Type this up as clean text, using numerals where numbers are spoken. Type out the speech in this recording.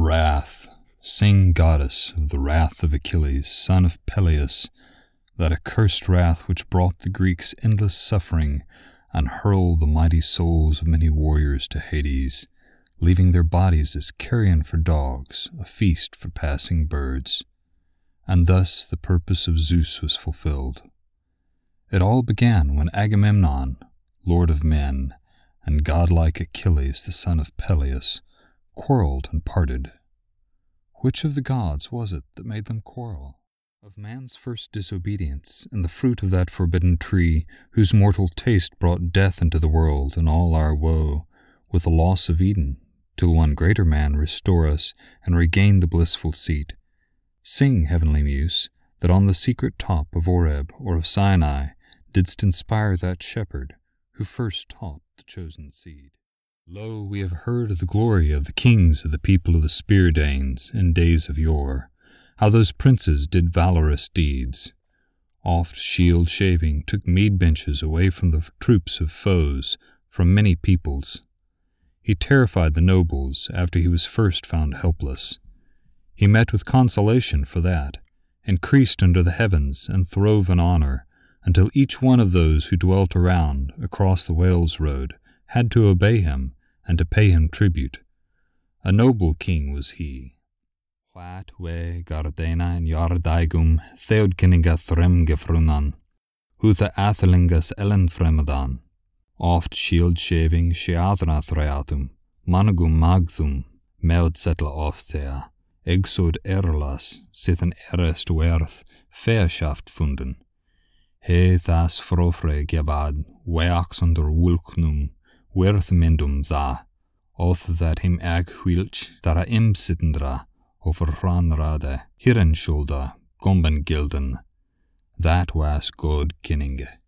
Wrath, sing goddess of the wrath of Achilles, son of Peleus, that accursed wrath which brought the Greeks endless suffering and hurled the mighty souls of many warriors to Hades, leaving their bodies as carrion for dogs, a feast for passing birds. And thus the purpose of Zeus was fulfilled. It all began when Agamemnon, lord of men, and godlike Achilles, the son of Peleus, quarreled and parted. Which of the gods was it that made them quarrel? Of man's first disobedience, and the fruit of that forbidden tree, whose mortal taste brought death into the world and all our woe, with the loss of Eden, till one greater man restore us and regain the blissful seat. Sing, heavenly muse, that on the secret top of Oreb or of Sinai didst inspire that shepherd who first taught the chosen seed. Lo, we have heard of the glory of the kings of the people of the Spear-Danes in days of yore, how those princes did valorous deeds. Oft shield-shaving took mead benches away from the troops of foes from many peoples. He terrified the nobles after he was first found helpless. He met with consolation for that, increased under the heavens and throve in honor, until each one of those who dwelt around across the Wales road had to obey him and to pay him tribute. A noble king was he. What we Gardena in Jardaigum Theodkinniga Threm Gefrunan, who the Athelingas Ellen Fremadan, oft shield-shaving Sheadra Threatum, Managum Magthum, Meod Settle Ofthea, Exod Erlas, Sithen Erest Werth, Faerschaft funden. He thas frofre Gebad, Weax under Wulknum, Werth Mendum tha, oth that him ag Hwilch, Dara im Sittendra, over Ranrade, Hirensschulda, Gomben Gilden. That was God Kinninge.